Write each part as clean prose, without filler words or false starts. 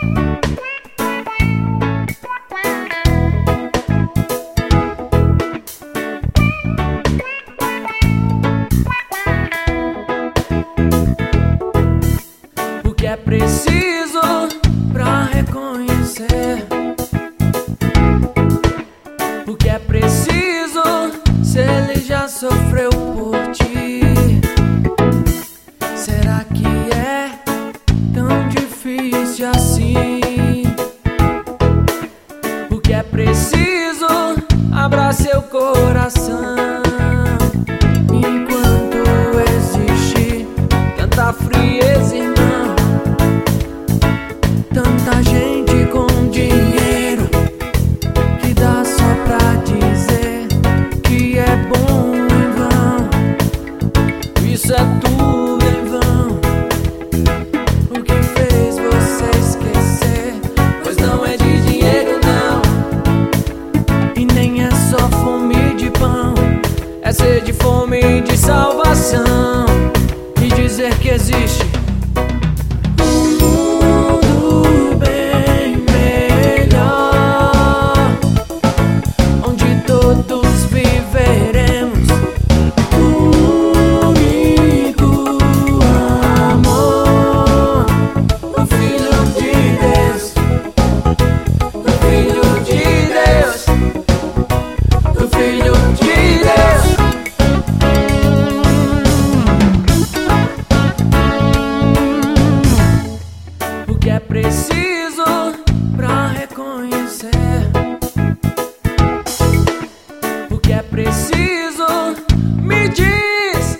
O que é preciso pra reconhecer? O que é preciso se ele já sofreu por ti? Será que é tão difícil assim? O que é preciso? Abra seu coração. Enquanto existir tanta frieza, irmão, tanta gente com dinheiro que dá só pra dizer que é bom em vão. Isso é tudo em vão. O que fez você esquecer? Pois não é de dinheiro não, e nem é só fome de pão. É sede, fome de salvação. E dizer que existe é preciso pra reconhecer. O que é preciso? Me diz.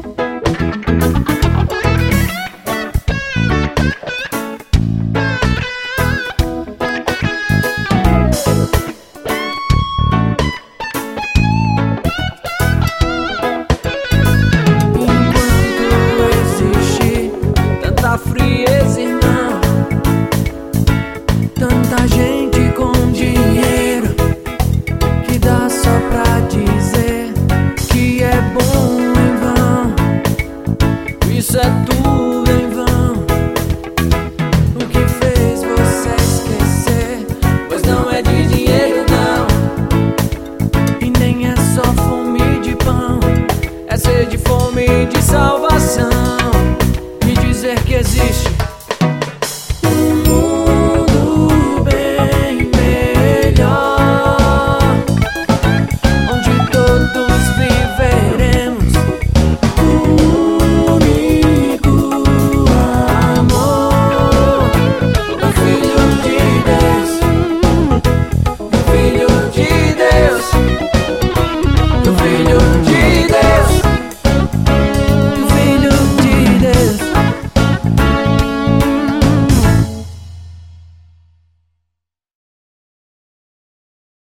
Enquanto existir tanta frieza, irmão, tanta gente com dinheiro que dá só pra dizer que é bom em vão. Isso é tudo em vão. O que fez você esquecer? Pois não é de dinheiro não, e nem é só fome de pão. É sede, fome de salvação. E dizer que existe